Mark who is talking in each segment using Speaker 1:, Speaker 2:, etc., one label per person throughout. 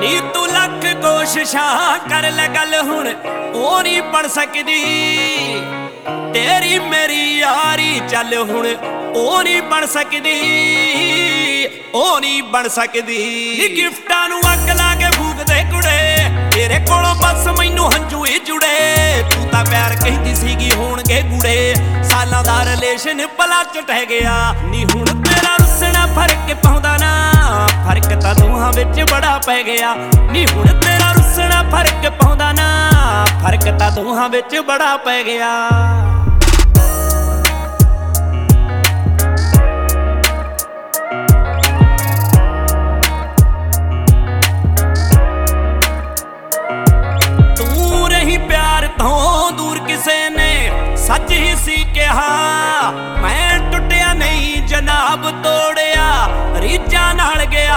Speaker 1: नी तू लख कोशिशां कर ले गल हुण ओ नहीं बन सकदी। तेरी मेरी यारी चल हुण ओ नहीं बन सकदी, ओ नहीं बन सकदी। नी गिफ्टां नूं अग ला के फूक दे कुड़े, तेरे कोलों बस मैनू हंझू ही जुड़े। तू तां प्यार कहंदी सीगी होणगे गुड़े, सालां दा रिलेशन भला च टह गया। नी हुण तेरा रुसना फर्क पाउंदा ना, फर्क तां दोहां विच बड़ा पै गया। नी हुण तेरा रुसना फर्क पाउंदा ना, फर्क तां दोहां विच बड़ा पै गया। सच ही सी कहा मैं टुटिया नहीं जनाब तोड़िया, रीझां नाल गया,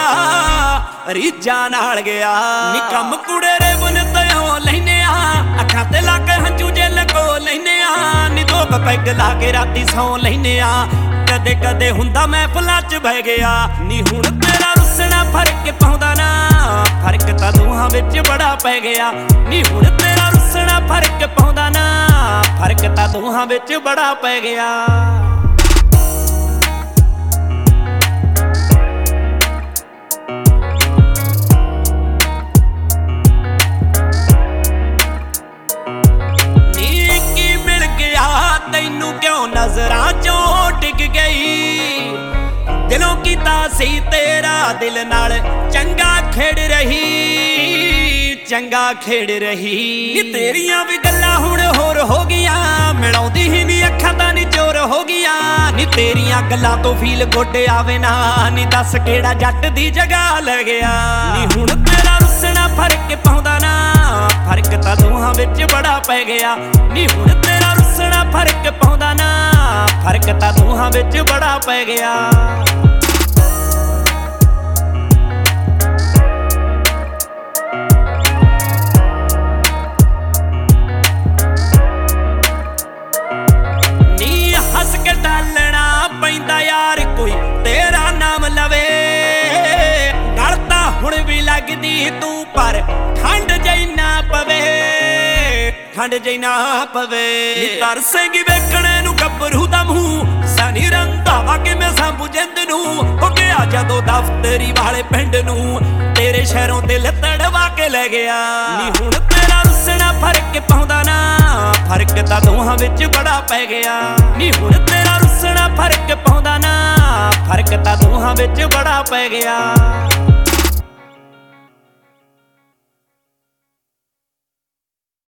Speaker 1: रीझां नाल गया। नी कम कुड़े रे बुन तयो लैने आ, अखां ते ला के हंझू जे लगो लैने आ। नी दो पैग ला के राती सौ लैने आ, कदे कदे हुंदा महफिलां च बह गया। नी हुण तेरा रुसना फर्क पाउंदा ना, फर्क तां दोहां विच बड़ा पै गया। नी हुण तेरा रुसना फर्क पाउंदा ना, फर्क तां दोहां विच बड़ा पै गया। नी की मिल गया तैनू क्यों नजरां चों टिक गई, दिलों कीता सी तेरा दिल नाल चंगा खेड़ रही, चंगा खेड़ रही। नी तेरियां भी गल्लां हुण होर हो गईयां, मिलाउंदी ही नी अखां तां नी चोर हो गईयां। नी तेरियां गल्लां तो फील गुड आवे ना, नी दस केड़ा जट दी जगह ले गया। नी हुण तेरा रुसना फर्क पाउंदा ना, फर्क तां दोहां विच बड़ा पै गया। नी हुण तेरा रुसना फर्क पाउंदा ना, फर्क तां दोहां विच बड़ा पै गया। डालना पैंदा यार कोई तेरा नाम लवे, गल तां हुण भी लगदी तू पर ठंड जई ना पवे, ठंड जई ना पवे। नी तरसेगी वेखणे नूं गब्बरू दा मूंह, सनी रंधावा किवें सांभू जिंद नूं। हो गया जदों दफ्तरी वाले पिंड नूं, तेरे शहरों दिल तड़वा के ले गया। नी हुण तेरा रुसना फर्क पाउंदा ना, फर्क तां दोहां विच बड़ा पै गया। नी हुण तेरा रुसना फर्क पाउंदा ना, फर्क तां दोहां विच बड़ा पै गया।